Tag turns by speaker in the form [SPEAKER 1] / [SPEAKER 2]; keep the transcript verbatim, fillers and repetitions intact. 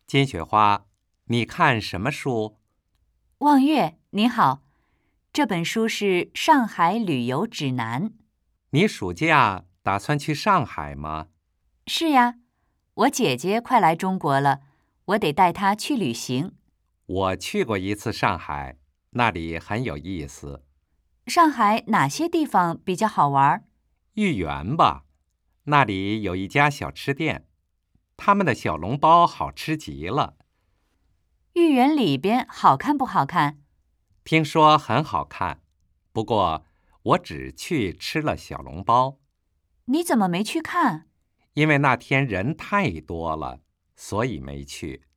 [SPEAKER 1] 金雪花，你看什么书？
[SPEAKER 2] 望月，你好，这本书是《上海旅游指南》。
[SPEAKER 1] 你暑假打算去上海吗？
[SPEAKER 2] 是呀，我姐姐快来中国了，我得带她去旅行。
[SPEAKER 1] 我去过一次上海，那里很有意思。
[SPEAKER 2] 上海哪些地方比较好玩？
[SPEAKER 1] 豫园吧，那里有一家小吃店，他们的小笼包好吃极了。
[SPEAKER 2] 豫园里边好看不好看？
[SPEAKER 1] 听说很好看，不过我只去吃了小笼包。
[SPEAKER 2] 你怎么没去看？
[SPEAKER 1] 因为那天人太多了，所以没去。